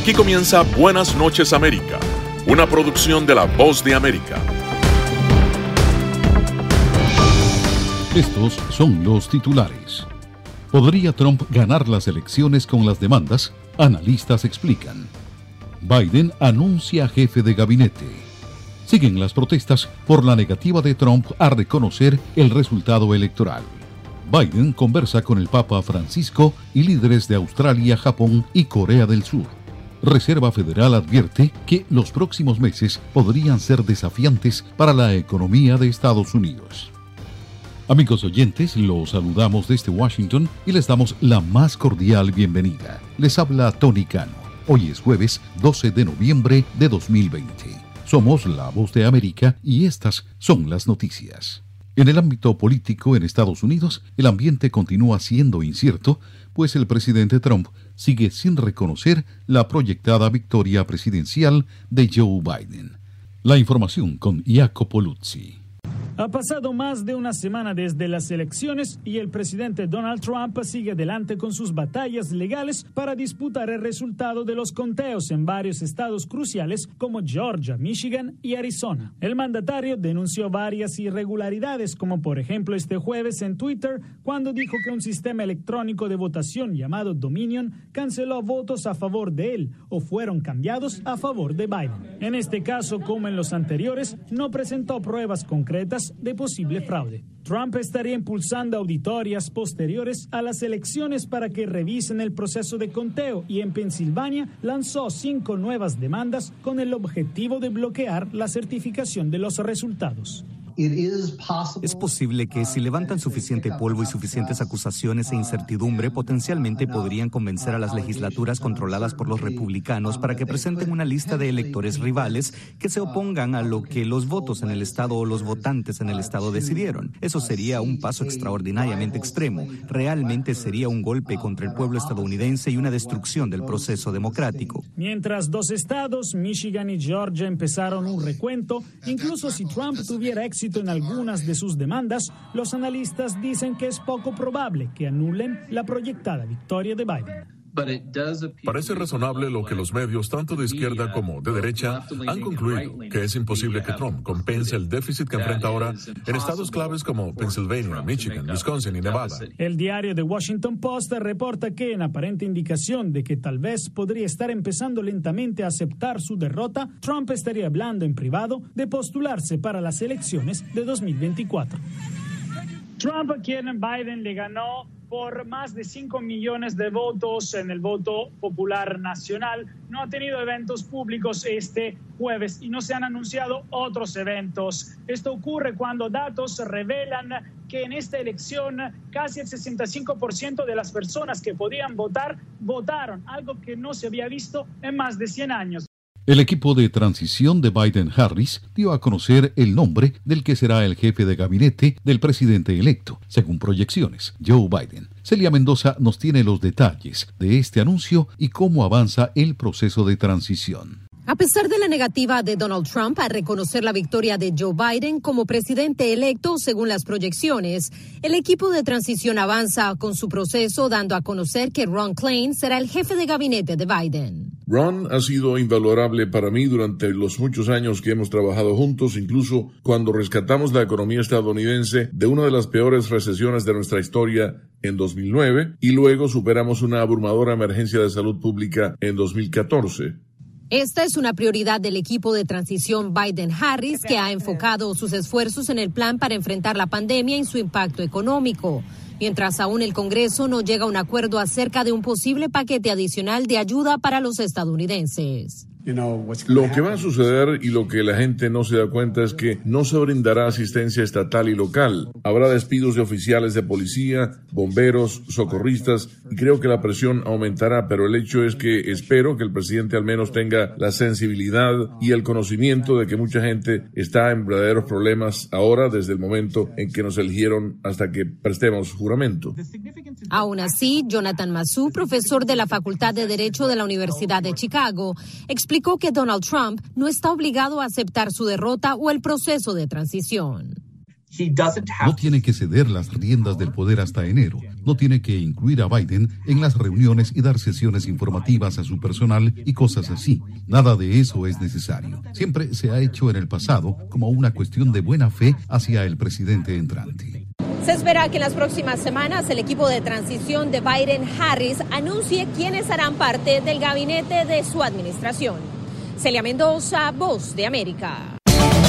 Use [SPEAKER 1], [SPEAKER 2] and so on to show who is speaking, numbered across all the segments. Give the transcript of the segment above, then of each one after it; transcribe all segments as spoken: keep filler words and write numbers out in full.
[SPEAKER 1] Aquí comienza Buenas noches América, una producción de La Voz de América.
[SPEAKER 2] Estos son los titulares. ¿Podría Trump ganar las elecciones con las demandas? Analistas explican. Biden anuncia jefe de gabinete. Siguen las protestas por la negativa de Trump a reconocer el resultado electoral. Biden conversa con el Papa Francisco y líderes de Australia, Japón y Corea del Sur. Reserva Federal advierte que los próximos meses podrían ser desafiantes para la economía de Estados Unidos. Amigos oyentes, los saludamos desde Washington y les damos la más cordial bienvenida. Les habla Tony Cano. Hoy es jueves doce de noviembre de dos mil veinte. Somos La Voz de América y estas son las noticias. En el ámbito político en Estados Unidos, el ambiente continúa siendo incierto, pues el presidente Trump sigue sin reconocer la proyectada victoria presidencial de Joe Biden. La información con Jacopo Luzzi.
[SPEAKER 3] Ha pasado más de una semana desde las elecciones y el presidente Donald Trump sigue adelante con sus batallas legales para disputar el resultado de los conteos en varios estados cruciales como Georgia, Michigan y Arizona. El mandatario denunció varias irregularidades, como por ejemplo este jueves en Twitter, cuando dijo que un sistema electrónico de votación llamado Dominion canceló votos a favor de él o fueron cambiados a favor de Biden. En este caso, como en los anteriores, no presentó pruebas concretas de posible fraude. Trump estaría impulsando auditorías posteriores a las elecciones para que revisen el proceso de conteo y en Pensilvania lanzó cinco nuevas demandas con el objetivo de bloquear la certificación de los resultados.
[SPEAKER 4] Es posible que si levantan suficiente polvo y suficientes acusaciones e incertidumbre, potencialmente podrían convencer a las legislaturas controladas por los republicanos para que presenten una lista de electores rivales que se opongan a lo que los votos en el estado o los votantes en el estado decidieron. Eso sería un paso extraordinariamente extremo. Realmente sería un golpe contra el pueblo estadounidense y una destrucción del proceso democrático.
[SPEAKER 3] Mientras dos estados, Michigan y Georgia, empezaron un recuento, incluso si Trump tuviera éxito en algunas de sus demandas, los analistas dicen que es poco probable que anulen la proyectada victoria de Biden.
[SPEAKER 1] Parece razonable lo que los medios, tanto de izquierda como de derecha, han concluido, que es imposible que Trump compense el déficit que enfrenta ahora en estados claves como Pennsylvania, Michigan, Wisconsin y Nevada.
[SPEAKER 3] El diario The Washington Post reporta que, en aparente indicación de que tal vez podría estar empezando lentamente a aceptar su derrota, Trump estaría hablando en privado de postularse para las elecciones de dos mil veinticuatro. Trump, a quien Biden le ganó por más de cinco millones de votos en el voto popular nacional, no ha tenido eventos públicos este jueves y no se han anunciado otros eventos. Esto ocurre cuando datos revelan que en esta elección casi el sesenta y cinco por ciento de las personas que podían votar, votaron, algo que no se había visto en más de cien años.
[SPEAKER 2] El equipo de transición de Biden-Harris dio a conocer el nombre del que será el jefe de gabinete del presidente electo, según proyecciones, Joe Biden. Celia Mendoza nos tiene los detalles de este anuncio y cómo avanza el proceso de transición.
[SPEAKER 5] A pesar de la negativa de Donald Trump a reconocer la victoria de Joe Biden como presidente electo según las proyecciones, el equipo de transición avanza con su proceso, dando a conocer que Ron Klain será el jefe de gabinete de Biden.
[SPEAKER 6] Ron ha sido invalorable para mí durante los muchos años que hemos trabajado juntos, incluso cuando rescatamos la economía estadounidense de una de las peores recesiones de nuestra historia en dos mil nueve y luego superamos una abrumadora emergencia de salud pública en dos mil catorce.
[SPEAKER 5] Esta es una prioridad del equipo de transición Biden-Harris, que ha enfocado sus esfuerzos en el plan para enfrentar la pandemia y su impacto económico, mientras aún el Congreso no llega a un acuerdo acerca de un posible paquete adicional de ayuda para los estadounidenses.
[SPEAKER 6] Lo que va a suceder y lo que la gente no se da cuenta es que no se brindará asistencia estatal y local. Habrá despidos de oficiales de policía, bomberos, socorristas y creo que la presión aumentará, pero el hecho es que espero que el presidente al menos tenga la sensibilidad y el conocimiento de que mucha gente está en verdaderos problemas ahora desde el momento en que nos eligieron hasta que prestemos juramento.
[SPEAKER 5] Aún así, Jonathan Masu, profesor de la Facultad de Derecho de la Universidad de Chicago, explicó Explicó que Donald Trump no está obligado a aceptar su derrota o el proceso de transición.
[SPEAKER 2] No tiene que ceder las riendas del poder hasta enero. No tiene que incluir a Biden en las reuniones y dar sesiones informativas a su personal y cosas así. Nada de eso es necesario. Siempre se ha hecho en el pasado como una cuestión de buena fe hacia el presidente entrante.
[SPEAKER 5] Se espera que en las próximas semanas el equipo de transición de Biden-Harris anuncie quiénes harán parte del gabinete de su administración. Celia Mendoza, Voz de América.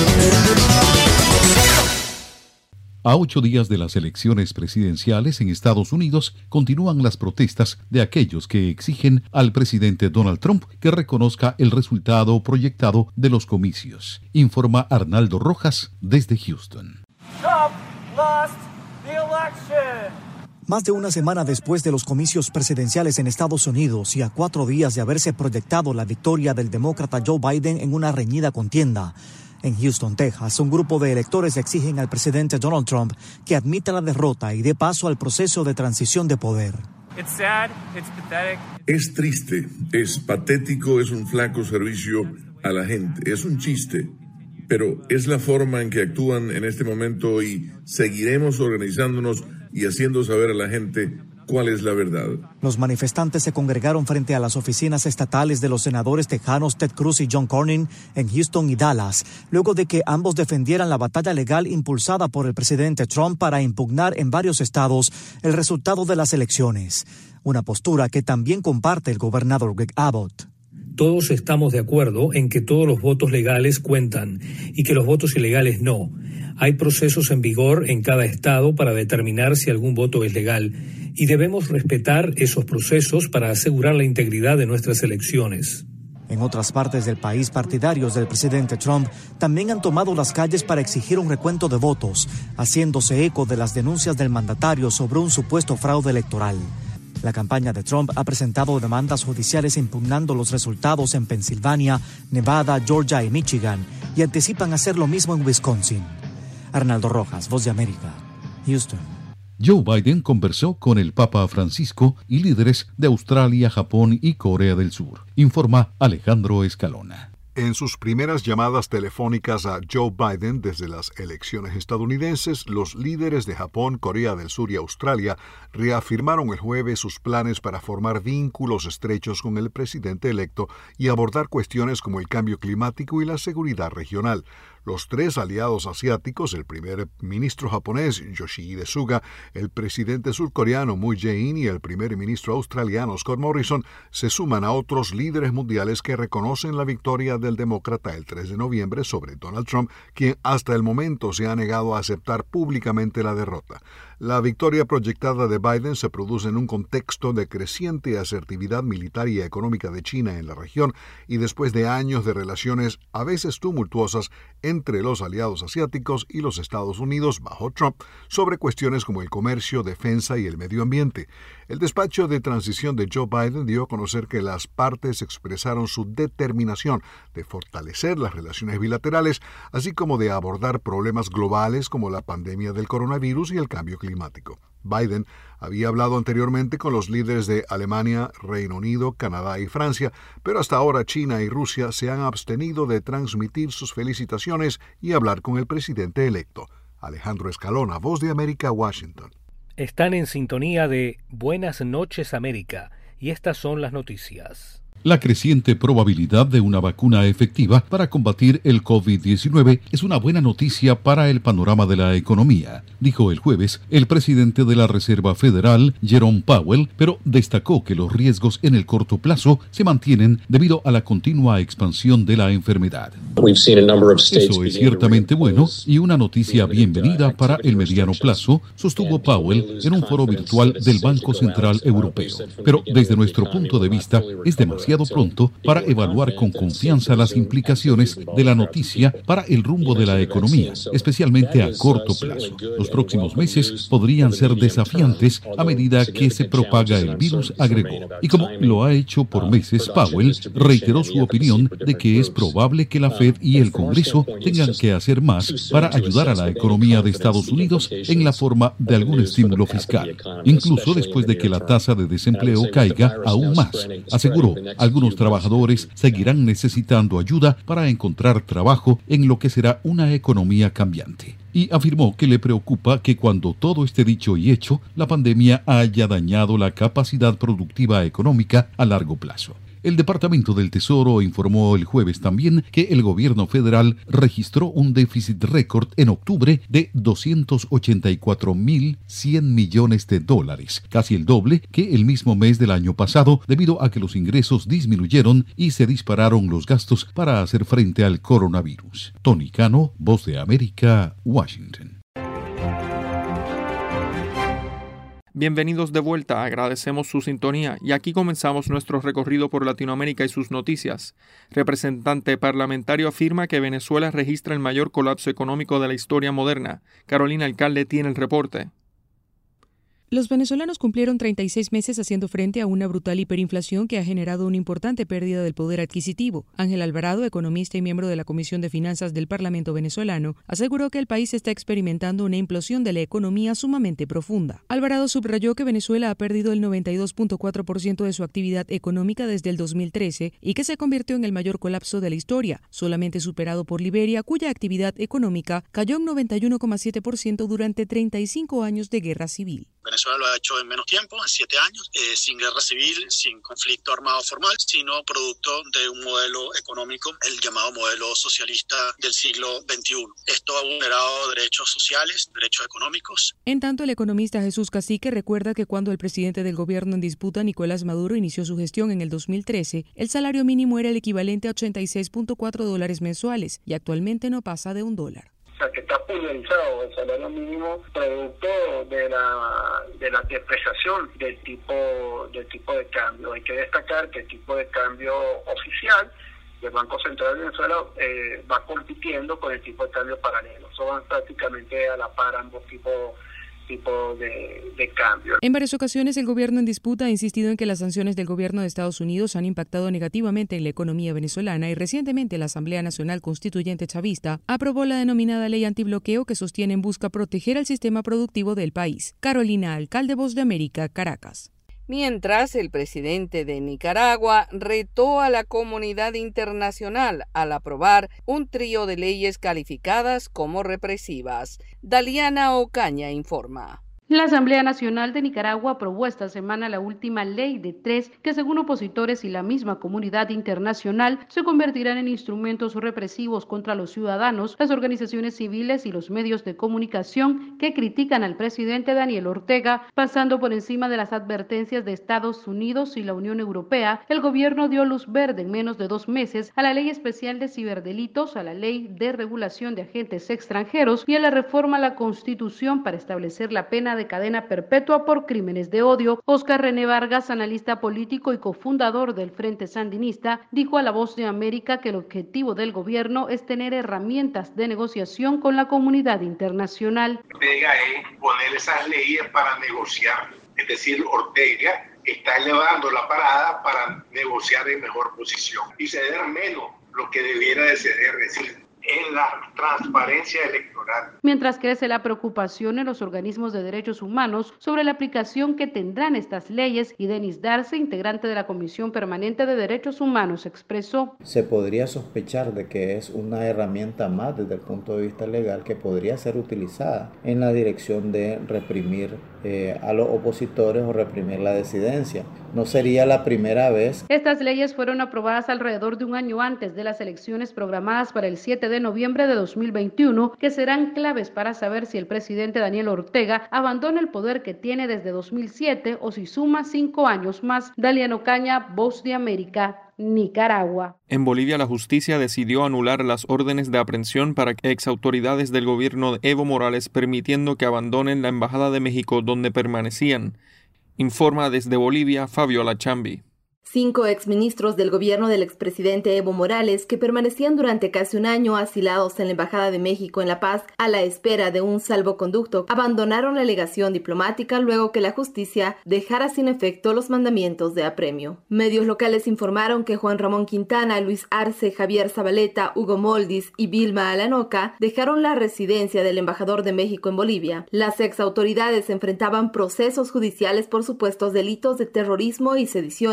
[SPEAKER 2] A ocho días de las elecciones presidenciales en Estados Unidos, continúan las protestas de aquellos que exigen al presidente Donald Trump que reconozca el resultado proyectado de los comicios. Informa Arnaldo Rojas desde Houston.
[SPEAKER 7] Trump lost the election.
[SPEAKER 8] Más de una semana después de los comicios presidenciales en Estados Unidos y a cuatro días de haberse proyectado la victoria del demócrata Joe Biden en una reñida contienda, en Houston, Texas, un grupo de electores exigen al presidente Donald Trump que admita la derrota y dé paso al proceso de transición de poder.
[SPEAKER 7] It's sad, it's pathetic.
[SPEAKER 6] Es triste, es patético, es un flaco servicio a la gente, es un chiste, pero es la forma en que actúan en este momento y seguiremos organizándonos y haciendo saber a la gente cuál es la verdad.
[SPEAKER 8] Los manifestantes se congregaron frente a las oficinas estatales de los senadores tejanos Ted Cruz y John Cornyn en Houston y Dallas, luego de que ambos defendieran la batalla legal impulsada por el presidente Trump para impugnar en varios estados el resultado de las elecciones, una postura que también comparte el gobernador Greg Abbott.
[SPEAKER 9] Todos estamos de acuerdo en que todos los votos legales cuentan y que los votos ilegales no. Hay procesos en vigor en cada estado para determinar si algún voto es legal y debemos respetar esos procesos para asegurar la integridad de nuestras elecciones.
[SPEAKER 8] En otras partes del país, partidarios del presidente Trump también han tomado las calles para exigir un recuento de votos, haciéndose eco de las denuncias del mandatario sobre un supuesto fraude electoral. La campaña de Trump ha presentado demandas judiciales impugnando los resultados en Pensilvania, Nevada, Georgia y Michigan, y anticipan hacer lo mismo en Wisconsin. Arnaldo Rojas, Voz de América, Houston.
[SPEAKER 2] Joe Biden conversó con el Papa Francisco y líderes de Australia, Japón y Corea del Sur. Informa Alejandro Escalona.
[SPEAKER 10] En sus primeras llamadas telefónicas a Joe Biden desde las elecciones estadounidenses, los líderes de Japón, Corea del Sur y Australia reafirmaron el jueves sus planes para formar vínculos estrechos con el presidente electo y abordar cuestiones como el cambio climático y la seguridad regional. Los tres aliados asiáticos, el primer ministro japonés Yoshihide Suga, el presidente surcoreano Moon Jae-in y el primer ministro australiano Scott Morrison, se suman a otros líderes mundiales que reconocen la victoria del demócrata el tres de noviembre sobre Donald Trump, quien hasta el momento se ha negado a aceptar públicamente la derrota. La victoria proyectada de Biden se produce en un contexto de creciente asertividad militar y económica de China en la región y después de años de relaciones a veces tumultuosas entre los aliados asiáticos y los Estados Unidos bajo Trump sobre cuestiones como el comercio, defensa y el medio ambiente. El despacho de transición de Joe Biden dio a conocer que las partes expresaron su determinación de fortalecer las relaciones bilaterales, así como de abordar problemas globales como la pandemia del coronavirus y el cambio climático. Biden había hablado anteriormente con los líderes de Alemania, Reino Unido, Canadá y Francia, pero hasta ahora China y Rusia se han abstenido de transmitir sus felicitaciones y hablar con el presidente electo. Alejandro Escalona, Voz de América, Washington.
[SPEAKER 9] Están en sintonía de Buenas noches América y estas son las noticias.
[SPEAKER 2] La creciente probabilidad de una vacuna efectiva para combatir el COVID diecinueve es una buena noticia para el panorama de la economía, dijo el jueves el presidente de la Reserva Federal, Jerome Powell, pero destacó que los riesgos en el corto plazo se mantienen debido a la continua expansión de la enfermedad. Eso es ciertamente bueno y una noticia bienvenida para el mediano plazo, sostuvo Powell en un foro virtual del Banco Central Europeo. Pero desde nuestro punto de vista es demasiado pronto para evaluar con confianza las implicaciones de la noticia para el rumbo de la economía, especialmente a corto plazo. Los próximos meses podrían ser desafiantes a medida que se propaga el virus, agregó. Y como lo ha hecho por meses, Powell reiteró su opinión de que es probable que la Fed y el Congreso tengan que hacer más para ayudar a la economía de Estados Unidos en la forma de algún estímulo fiscal, incluso después de que la tasa de desempleo caiga aún más, aseguró. Algunos trabajadores seguirán necesitando ayuda para encontrar trabajo en lo que será una economía cambiante. y afirmó que le preocupa que cuando todo esté dicho y hecho, la pandemia haya dañado la capacidad productiva económica a largo plazo. El Departamento del Tesoro informó el jueves también que el gobierno federal registró un déficit récord en octubre de doscientos ochenta y cuatro mil cien millones de dólares, casi el doble que el mismo mes del año pasado, debido a que los ingresos disminuyeron y se dispararon los gastos para hacer frente al coronavirus. Tony Cano, Voz de América, Washington.
[SPEAKER 11] Bienvenidos de vuelta, agradecemos su sintonía y aquí comenzamos nuestro recorrido por Latinoamérica y sus noticias. Representante parlamentario afirma que Venezuela registra el mayor colapso económico de la historia moderna. Carolina Alcalde tiene el reporte.
[SPEAKER 12] Los venezolanos cumplieron treinta y seis meses haciendo frente a una brutal hiperinflación que ha generado una importante pérdida del poder adquisitivo. Ángel Alvarado, economista y miembro de la Comisión de Finanzas del Parlamento venezolano, aseguró que el país está experimentando una implosión de la economía sumamente profunda. Alvarado subrayó que Venezuela ha perdido el noventa y dos punto cuatro por ciento de su actividad económica desde el dos mil trece y que se convirtió en el mayor colapso de la historia, solamente superado por Liberia, cuya actividad económica cayó en noventa y uno coma siete por ciento durante treinta y cinco años de guerra civil.
[SPEAKER 13] Venezuela lo ha hecho en menos tiempo, en siete años, eh, sin guerra civil, sin conflicto armado formal, sino producto de un modelo económico, el llamado modelo socialista del siglo veintiuno. Esto ha vulnerado derechos sociales, derechos económicos.
[SPEAKER 12] En tanto, el economista Jesús Cacique recuerda que cuando el presidente del gobierno en disputa, Nicolás Maduro, inició su gestión en el dos mil trece, el salario mínimo era el equivalente a ochenta y seis punto cuatro dólares mensuales y actualmente no pasa de un dólar.
[SPEAKER 14] O sea, que está pulverizado el salario mínimo producto de la de la depreciación del tipo del tipo de cambio. Hay que destacar que el tipo de cambio oficial del Banco Central de Venezuela eh, va compitiendo con el tipo de cambio paralelo. Eso van prácticamente a la par ambos tipos tipo de, de cambio.
[SPEAKER 12] En varias ocasiones el gobierno en disputa ha insistido en que las sanciones del gobierno de Estados Unidos han impactado negativamente en la economía venezolana y recientemente la Asamblea Nacional Constituyente Chavista aprobó la denominada ley antibloqueo que sostiene en busca proteger al sistema productivo del país. Carolina Alcalde, Voz de América, Caracas.
[SPEAKER 15] Mientras, el presidente de Nicaragua retó a la comunidad internacional al aprobar un trío de leyes calificadas como represivas. Daliana Ocaña informa.
[SPEAKER 16] La Asamblea Nacional de Nicaragua aprobó esta semana la última ley de tres que, según opositores y la misma comunidad internacional, se convertirán en instrumentos represivos contra los ciudadanos, las organizaciones civiles y los medios de comunicación que critican al presidente Daniel Ortega. Pasando por encima de las advertencias de Estados Unidos y la Unión Europea, el gobierno dio luz verde en menos de dos meses a la Ley Especial de Ciberdelitos, a la Ley de Regulación de Agentes Extranjeros y a la reforma a la Constitución para establecer la pena de cadena perpetua por crímenes de odio. Oscar René Vargas, analista político y cofundador del Frente Sandinista, dijo a La Voz de América que el objetivo del gobierno es tener herramientas de negociación con la comunidad internacional.
[SPEAKER 17] Ortega es poner esas leyes para negociar, es decir, Ortega está elevando la parada para negociar en mejor posición y ceder menos lo que debiera de ceder, es decir, en la transparencia electoral.
[SPEAKER 16] Mientras crece la preocupación en los organismos de derechos humanos sobre la aplicación que tendrán estas leyes, y Denis Darce, integrante de la Comisión Permanente de Derechos Humanos, expresó:
[SPEAKER 18] se podría sospechar de que es una herramienta más desde el punto de vista legal que podría ser utilizada en la dirección de reprimir eh, a los opositores o reprimir la disidencia. No sería la primera vez.
[SPEAKER 16] Estas leyes fueron aprobadas alrededor de un año antes de las elecciones programadas para el siete de noviembre de dos mil veintiuno, que serán claves para saber si el presidente Daniel Ortega abandona el poder que tiene desde dos mil siete o si suma cinco años más. Daliana Ocaña, Voz de América, Nicaragua.
[SPEAKER 11] En Bolivia, la justicia decidió anular las órdenes de aprehensión para exautoridades del gobierno de Evo Morales, permitiendo que abandonen la Embajada de México donde permanecían. Informa desde Bolivia, Fabiola Chambi.
[SPEAKER 19] Cinco exministros del gobierno del expresidente Evo Morales, que permanecían durante casi un año asilados en la Embajada de México en La Paz a la espera de un salvoconducto, abandonaron la legación diplomática luego que la justicia dejara sin efecto los mandamientos de apremio. Medios locales informaron que Juan Ramón Quintana, Luis Arce, Javier Zabaleta, Hugo Moldis y Vilma Alanoca dejaron la residencia del embajador de México en Bolivia. Las exautoridades enfrentaban procesos judiciales por supuestos delitos de terrorismo y sedición, entre otros.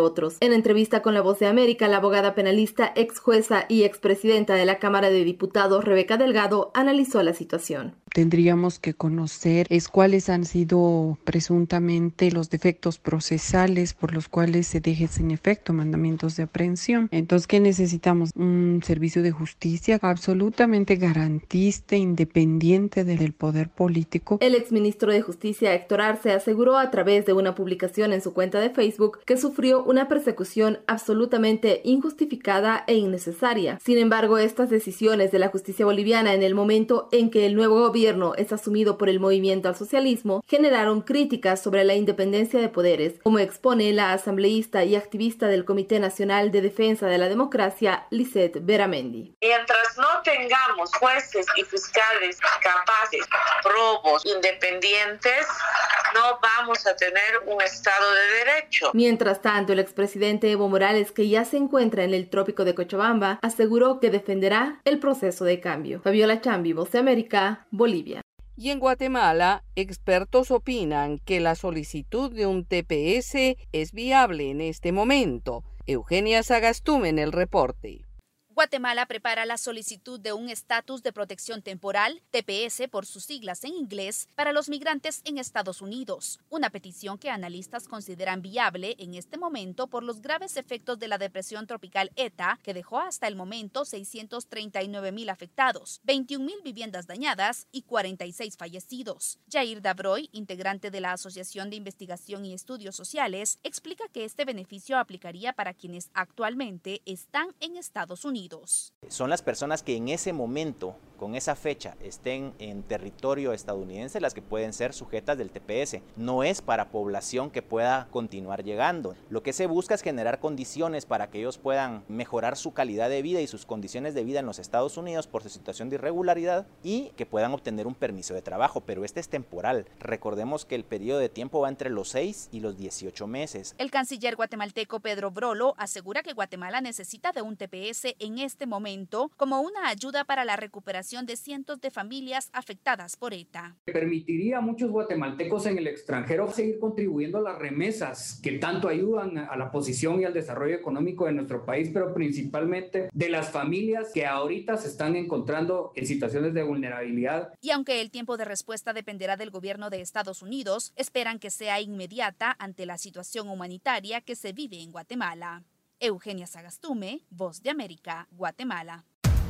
[SPEAKER 19] otros. En entrevista con La Voz de América, la abogada penalista, ex jueza y expresidenta de la Cámara de Diputados, Rebeca Delgado, analizó la situación.
[SPEAKER 20] Tendríamos que conocer es cuáles han sido presuntamente los defectos procesales por los cuales se deje sin efecto mandamientos de aprehensión. Entonces, ¿qué necesitamos? Un servicio de justicia absolutamente garantista, independiente del poder político.
[SPEAKER 19] El exministro de Justicia, Héctor Arce, aseguró a través de una publicación en su cuenta de Facebook que sufrió una persecución absolutamente injustificada e innecesaria. Sin embargo, estas decisiones de la justicia boliviana en el momento en que el nuevo gobierno es asumido por el movimiento al socialismo, generaron críticas sobre la independencia de poderes, como expone la asambleísta y activista del Comité Nacional de Defensa de la Democracia, Lisette Beramendi.
[SPEAKER 21] Mientras no tengamos jueces y fiscales capaces, probos, independientes, no vamos a tener un Estado de Derecho.
[SPEAKER 19] Mientras tanto, el expresidente Evo Morales, que ya se encuentra en el trópico de Cochabamba, aseguró que defenderá el proceso de cambio. Fabiola Chambi, Voz de América, Bolivia.
[SPEAKER 15] Y en Guatemala, expertos opinan que la solicitud de un T P S es viable en este momento. Eugenia Sagastume en el reporte.
[SPEAKER 22] Guatemala prepara la solicitud de un estatus de protección temporal, T P S por sus siglas en inglés, para los migrantes en Estados Unidos, una petición que analistas consideran viable en este momento por los graves efectos de la depresión tropical ETA, que dejó hasta el momento seiscientos treinta y nueve mil afectados, veintiún mil viviendas dañadas y cuarenta y seis fallecidos. Jair Dabroy, integrante de la Asociación de Investigación y Estudios Sociales, explica que este beneficio aplicaría para quienes actualmente están en Estados Unidos.
[SPEAKER 23] Son las personas que en ese momento, con esa fecha, estén en territorio estadounidense las que pueden ser sujetas del T P S. No es para población que pueda continuar llegando. Lo que se busca es generar condiciones para que ellos puedan mejorar su calidad de vida y sus condiciones de vida en los Estados Unidos por su situación de irregularidad y que puedan obtener un permiso de trabajo, pero este es temporal. Recordemos que el periodo de tiempo va entre los seis y los dieciocho meses.
[SPEAKER 22] El canciller guatemalteco Pedro Brolo asegura que Guatemala necesita de un T P S en este momento como una ayuda para la recuperación de cientos de familias afectadas por ETA.
[SPEAKER 24] Permitiría a muchos guatemaltecos en el extranjero seguir contribuyendo a las remesas que tanto ayudan a la posición y al desarrollo económico de nuestro país, pero principalmente de las familias que ahorita se están encontrando en situaciones de vulnerabilidad.
[SPEAKER 22] Y aunque el tiempo de respuesta dependerá del gobierno de Estados Unidos, esperan que sea inmediata ante la situación humanitaria que se vive en Guatemala. Eugenia Sagastume, Voz de América, Guatemala.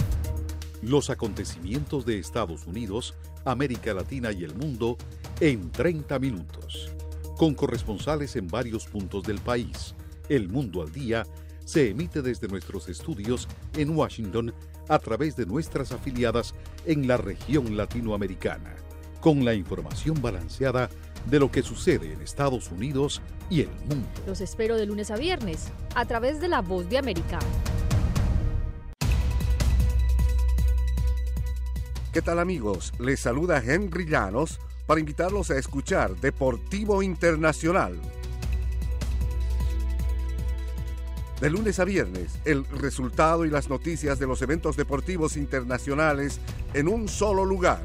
[SPEAKER 2] Los acontecimientos de Estados Unidos, América Latina y el mundo en treinta minutos. Con corresponsales en varios puntos del país. El Mundo al Día se emite desde nuestros estudios en Washington a través de nuestras afiliadas en la región latinoamericana. Con la información balanceada de lo que sucede en Estados Unidos y el mundo.
[SPEAKER 25] Los espero de lunes a viernes a través de La Voz de América.
[SPEAKER 26] ¿Qué tal, amigos? Les saluda Henry Llanos para invitarlos a escuchar Deportivo Internacional. De lunes a viernes, el resultado y las noticias de los eventos deportivos internacionales en un solo lugar.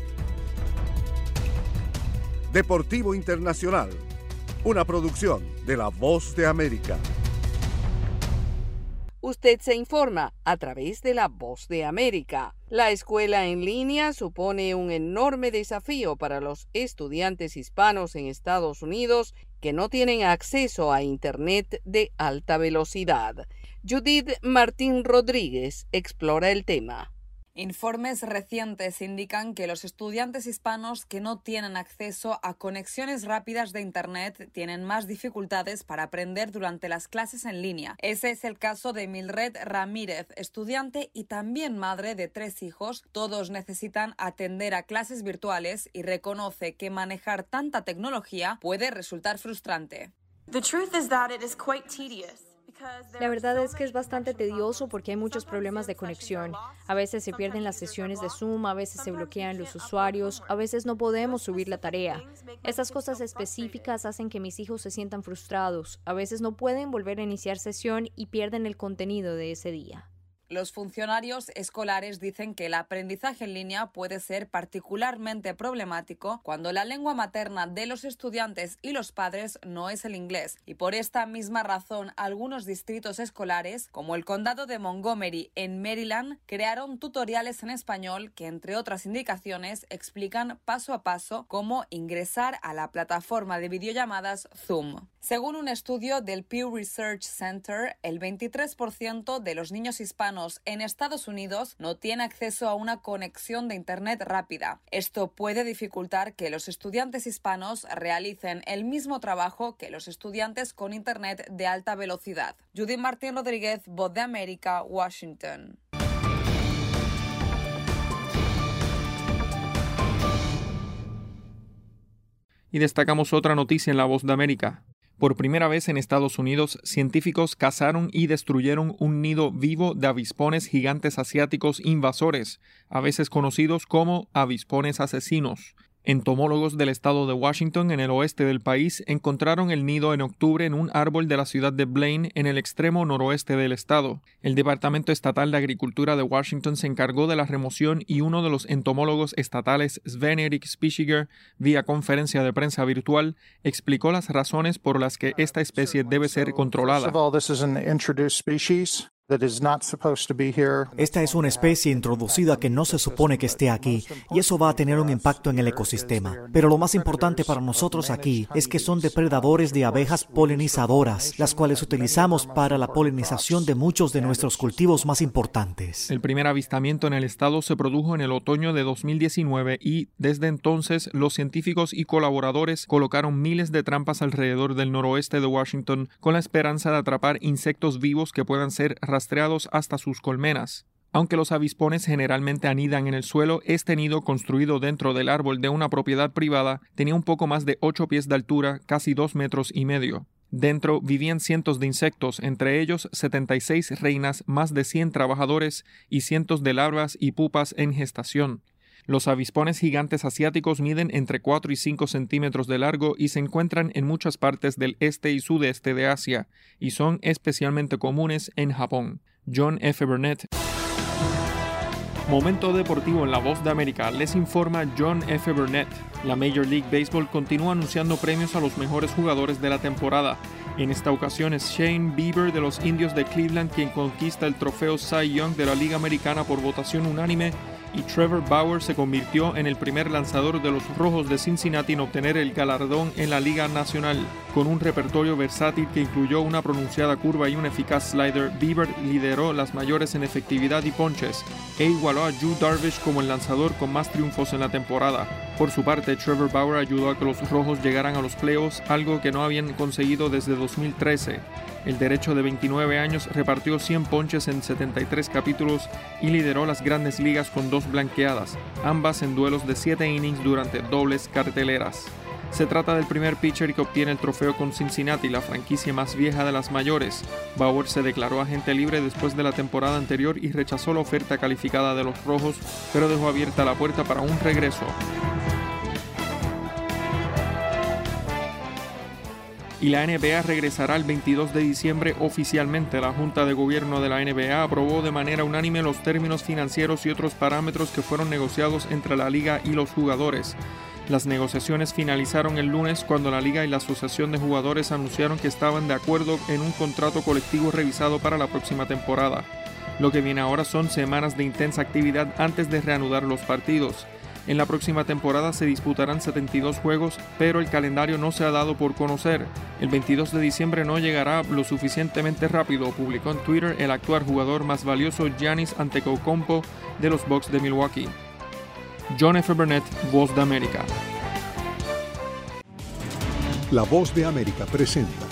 [SPEAKER 26] Deportivo Internacional, una producción de La Voz de América.
[SPEAKER 15] Usted se informa a través de La Voz de América. La escuela en línea supone un enorme desafío para los estudiantes hispanos en Estados Unidos que no tienen acceso a Internet de alta velocidad. Judith Martín Rodríguez explora el tema.
[SPEAKER 27] Informes recientes indican que los estudiantes hispanos que no tienen acceso a conexiones rápidas de Internet tienen más dificultades para aprender durante las clases en línea. Ese es el caso de Mildred Ramírez, estudiante y también madre de tres hijos. Todos necesitan atender a clases virtuales y reconoce que manejar tanta tecnología puede resultar frustrante.
[SPEAKER 28] The truth is that it is quite tedious.
[SPEAKER 25] La verdad es que es bastante tedioso porque hay muchos problemas de conexión. A veces se pierden las sesiones de Zoom, a veces se bloquean los usuarios, a veces no podemos subir la tarea. Estas cosas específicas hacen que mis hijos se sientan frustrados. A veces no pueden volver a iniciar sesión y pierden el contenido de ese día.
[SPEAKER 27] Los funcionarios escolares dicen que el aprendizaje en línea puede ser particularmente problemático cuando la lengua materna de los estudiantes y los padres no es el inglés. Y por esta misma razón, algunos distritos escolares, como el condado de Montgomery en Maryland, crearon tutoriales en español que, entre otras indicaciones, explican paso a paso cómo ingresar a la plataforma de videollamadas Zoom. Según un estudio del Pew Research Center, el veintitrés por ciento de los niños hispanos en Estados Unidos no tiene acceso a una conexión de Internet rápida. Esto puede dificultar que los estudiantes hispanos realicen el mismo trabajo que los estudiantes con Internet de alta velocidad. Judy Martín Rodríguez, Voz de América, Washington.
[SPEAKER 11] Y destacamos otra noticia en La Voz de América. Por primera vez en Estados Unidos, científicos cazaron y destruyeron un nido vivo de avispones gigantes asiáticos invasores, a veces conocidos como avispones asesinos. Entomólogos del estado de Washington, en el oeste del país, encontraron el nido en octubre en un árbol de la ciudad de Blaine, en el extremo noroeste del estado. El Departamento Estatal de Agricultura de Washington se encargó de la remoción y uno de los entomólogos estatales, Sven-Erik Spichiger, vía conferencia de prensa virtual, explicó las razones por las que esta especie debe ser controlada.
[SPEAKER 1] Esta es una especie introducida que no se supone que esté aquí, y eso va a tener un impacto en el ecosistema. Pero lo más importante para nosotros aquí es que son depredadores de abejas polinizadoras, las cuales utilizamos para la polinización de muchos de nuestros cultivos más importantes.
[SPEAKER 11] El primer avistamiento en el estado se produjo en el otoño de dos mil diecinueve y, desde entonces, los científicos y colaboradores colocaron miles de trampas alrededor del noroeste de Washington con la esperanza de atrapar insectos vivos que puedan ser rastreados hasta sus colmenas. Aunque los avispones generalmente anidan en el suelo, este nido, construido dentro del árbol de una propiedad privada, tenía un poco más de ocho pies de altura, casi dos metros y medio. Dentro vivían cientos de insectos, entre ellos setenta y seis reinas, más de cien trabajadores y cientos de larvas y pupas en gestación. Los avispones gigantes asiáticos miden entre cuatro y cinco centímetros de largo y se encuentran en muchas partes del este y sudeste de Asia, y son especialmente comunes en Japón. John F. Burnett. Momento deportivo en La Voz de América. Les informa John F. Burnett. La Major League Baseball continúa anunciando premios a los mejores jugadores de la temporada. En esta ocasión es Shane Bieber de los Indios de Cleveland quien conquista el trofeo Cy Young de la Liga Americana por votación unánime, y Trevor Bauer se convirtió en el primer lanzador de los Rojos de Cincinnati en obtener el galardón en la Liga Nacional. Con un repertorio versátil que incluyó una pronunciada curva y un eficaz slider, Bieber lideró las mayores en efectividad y ponches e igualó a Yu Darvish como el lanzador con más triunfos en la temporada. Por su parte, Trevor Bauer ayudó a que los Rojos llegaran a los playoffs, algo que no habían conseguido desde dos mil trece. El derecho de veintinueve años repartió cien ponches en setenta y tres capítulos y lideró las Grandes Ligas con dos blanqueadas, ambas en duelos de siete innings durante dobles carteleras. Se trata del primer pitcher que obtiene el trofeo con Cincinnati, la franquicia más vieja de las mayores. Bauer se declaró agente libre después de la temporada anterior y rechazó la oferta calificada de los Rojos, pero dejó abierta la puerta para un regreso. Y la N B A regresará el veintidós de diciembre oficialmente. La Junta de Gobierno de la N B A aprobó de manera unánime los términos financieros y otros parámetros que fueron negociados entre la liga y los jugadores. Las negociaciones finalizaron el lunes cuando la liga y la asociación de jugadores anunciaron que estaban de acuerdo en un contrato colectivo revisado para la próxima temporada. Lo que viene ahora son semanas de intensa actividad antes de reanudar los partidos. En la próxima temporada se disputarán setenta y dos juegos, pero el calendario no se ha dado por conocer. El veintidós de diciembre no llegará lo suficientemente rápido, publicó en Twitter el actual jugador más valioso Giannis Antetokounmpo de los Bucks de Milwaukee. John F. Burnett, Voz de América.
[SPEAKER 26] La Voz de América presenta.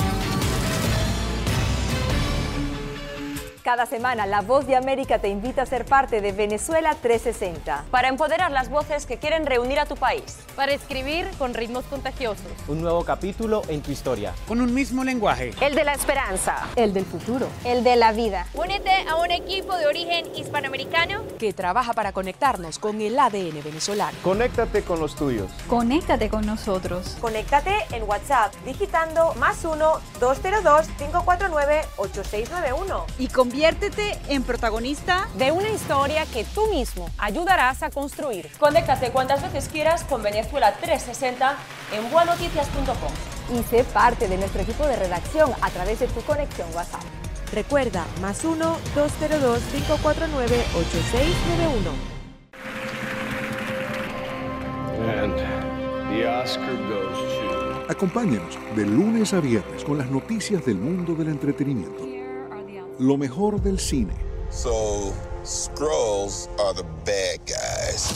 [SPEAKER 3] Cada semana, La Voz de América te invita a ser parte de Venezuela trescientos sesenta.
[SPEAKER 4] Para empoderar las voces que quieren reunir a tu país.
[SPEAKER 5] Para escribir con ritmos contagiosos.
[SPEAKER 6] Un nuevo capítulo en tu historia.
[SPEAKER 7] Con un mismo lenguaje.
[SPEAKER 3] El de la esperanza. El del futuro.
[SPEAKER 4] El de la vida.
[SPEAKER 5] Únete a un equipo de origen hispanoamericano
[SPEAKER 3] que trabaja para conectarnos con el A D N venezolano.
[SPEAKER 6] Conéctate con los tuyos.
[SPEAKER 4] Conéctate con nosotros.
[SPEAKER 3] Conéctate en WhatsApp digitando más uno dos cero dos cinco cuatro nueve ocho seis nueve uno. Y convierte
[SPEAKER 7] Conviértete en protagonista
[SPEAKER 4] de una historia que tú mismo ayudarás a construir. Conéctate cuantas veces quieras con Venezuela trescientos sesenta en boa noticias punto com y sé parte de nuestro equipo de redacción a través de tu conexión WhatsApp.
[SPEAKER 8] Recuerda, más uno, dos cero dos, cinco cuatro nueve, ocho seis nueve uno.
[SPEAKER 9] And the Oscar goes to...
[SPEAKER 26] Acompáñenos de lunes a viernes con las noticias del mundo del entretenimiento. Lo mejor del cine.
[SPEAKER 10] So, Skrulls are the bad guys.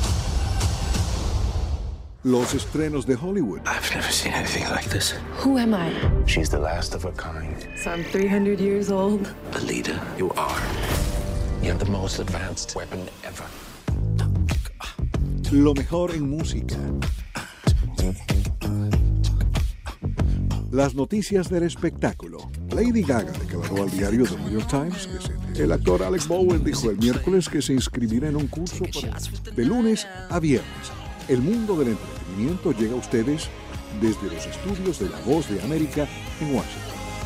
[SPEAKER 26] Los estrenos de Hollywood.
[SPEAKER 10] I've never seen anything like this.
[SPEAKER 8] Who am I?
[SPEAKER 10] She's the last of her kind.
[SPEAKER 8] So I'm three hundred years old.
[SPEAKER 10] Alita, you are. You're the most advanced weapon ever.
[SPEAKER 26] Lo mejor en música. Las noticias del espectáculo. Lady Gaga declaró al diario The New York Times que se... El actor Alec Bowen dijo el miércoles que se inscribirá en un curso para... de lunes a viernes. El mundo del entretenimiento llega a ustedes desde los estudios de La Voz de América en Washington.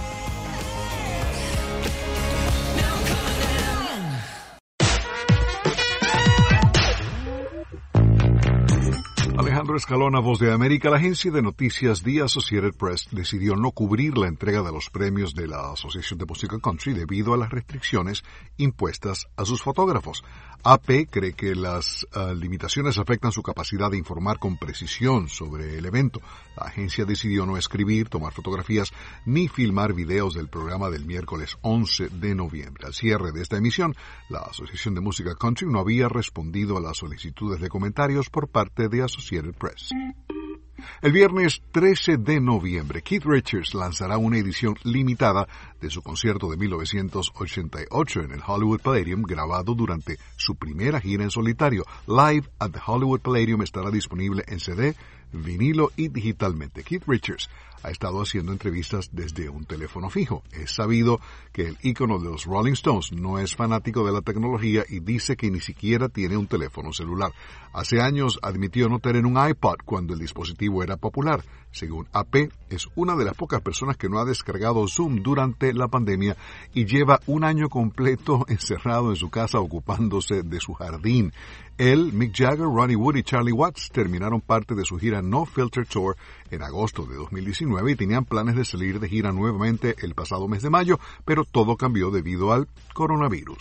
[SPEAKER 26] Alejandro Escalona, Voz de América. La agencia de noticias The Associated Press decidió no cubrir la entrega de los premios de la Asociación de Música Country debido a las restricciones impuestas a sus fotógrafos. A P cree que las uh, limitaciones afectan su capacidad de informar con precisión sobre el evento. La agencia decidió no escribir, tomar fotografías ni filmar videos del programa del miércoles once de noviembre. Al cierre de esta emisión, la Asociación de Música Country no había respondido a las solicitudes de comentarios por parte de Associated Press. El viernes trece de noviembre, Keith Richards lanzará una edición limitada de su concierto de mil novecientos ochenta y ocho en el Hollywood Palladium, grabado durante su primera gira en solitario. Live at the Hollywood Palladium estará disponible en C D, vinilo y digitalmente. Keith Richards ha estado haciendo entrevistas desde un teléfono fijo. Es sabido que el ícono de los Rolling Stones no es fanático de la tecnología y dice que ni siquiera tiene un teléfono celular. Hace años admitió no tener un iPod cuando el dispositivo era popular. Según A P, es una de las pocas personas que no ha descargado Zoom durante la pandemia y lleva un año completo encerrado en su casa ocupándose de su jardín. Él, Mick Jagger, Ronnie Wood y Charlie Watts terminaron parte de su gira No Filter Tour en agosto de dos mil diecinueve y tenían planes de salir de gira nuevamente el pasado mes de mayo, pero todo cambió debido al coronavirus.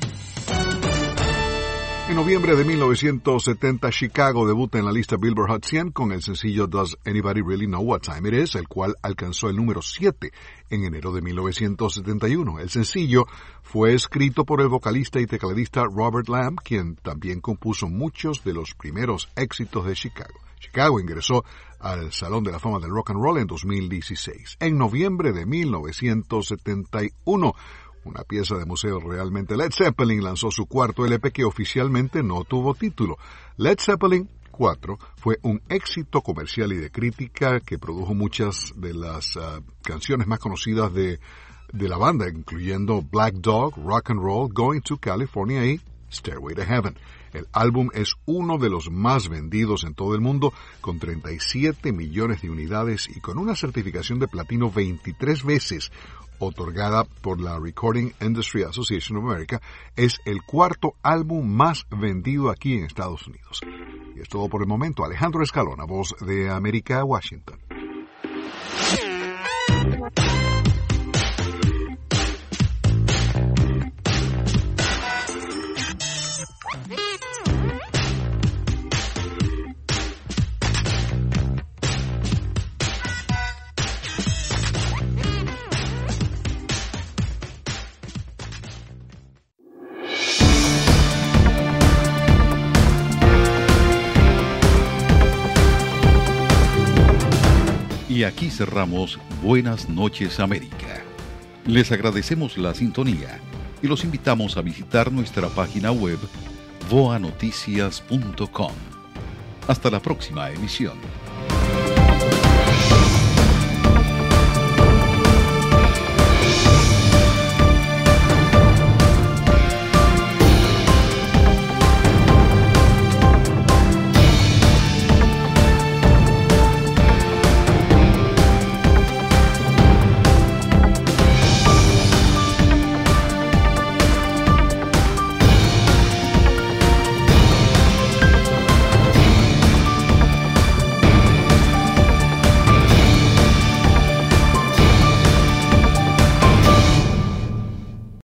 [SPEAKER 26] En noviembre de mil novecientos setenta, Chicago debuta en la lista Billboard Hot cien con el sencillo Does Anybody Really Know What Time It Is, el cual alcanzó el número siete en enero de mil novecientos setenta y uno. El sencillo fue escrito por el vocalista y tecladista Robert Lamb, quien también compuso muchos de los primeros éxitos de Chicago. Chicago ingresó al Salón de la Fama del Rock and Roll en dos mil dieciséis. En noviembre de mil novecientos setenta y uno, una pieza de museo realmente, Led Zeppelin lanzó su cuarto L P que oficialmente no tuvo título. Led Zeppelin cuatro fue un éxito comercial y de crítica que produjo muchas de las uh, canciones más conocidas de, de la banda, incluyendo Black Dog, Rock and Roll, Going to California y Stairway to Heaven. El álbum es uno de los más vendidos en todo el mundo, con treinta y siete millones de unidades y con una certificación de platino veintitrés veces, otorgada por la Recording Industry Association of America. Es el cuarto álbum más vendido aquí en Estados Unidos. Y es todo por el momento. Alejandro Escalona, Voz de América, Washington.
[SPEAKER 2] Y aquí cerramos Buenas noches América. Les agradecemos la sintonía y los invitamos a visitar nuestra página web voa noticias punto com. Hasta la próxima emisión.